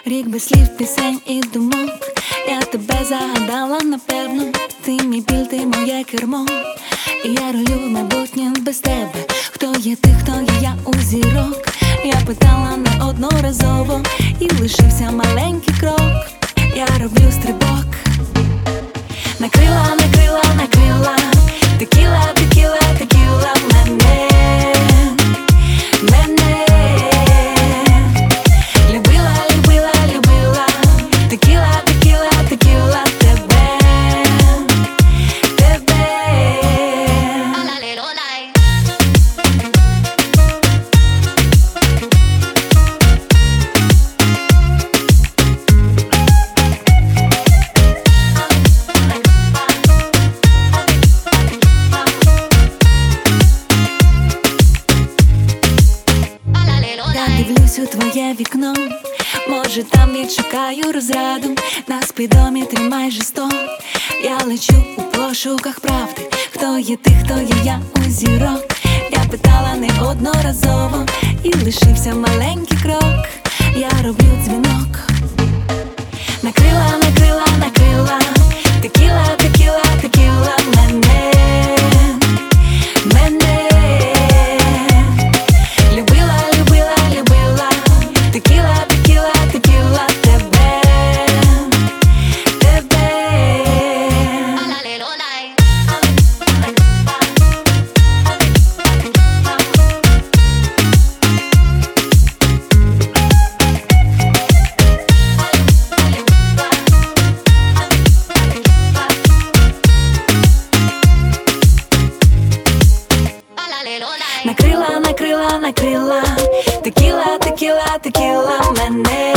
Рік без слів, пісень і думок. Я тебе загадала, напевно. Ти мій біль, ти моє кермо. І я рулю майбутнє без тебе. Хто є ти, хто є я у зірок? Я питала неодноразово, і лишився маленький крок. Я роблю стрибок. Накрила, накрила, накрила. Текіла, текіла, текіла мене. Мене любила, любила, любила. Текіла, текіла, текіла тебе. Тебе. Я дивлюсь у твоє вікно. Може там відшукаю розраду. На спідометрі майже 100. Я лечу у пошуках правди. Хто є ти, хто є я у зірок? Я питала неодноразово, і лишився маленький крок. Я роблю дзвінок. Накрила, накрила, накрила. Текіла, текіла, текіла мене. Мене любила, любила, любила. Текіла, текіла, текіла тебе. Тебе. Накрила, накрила, накрила. Текіла, текіла, текіла мене.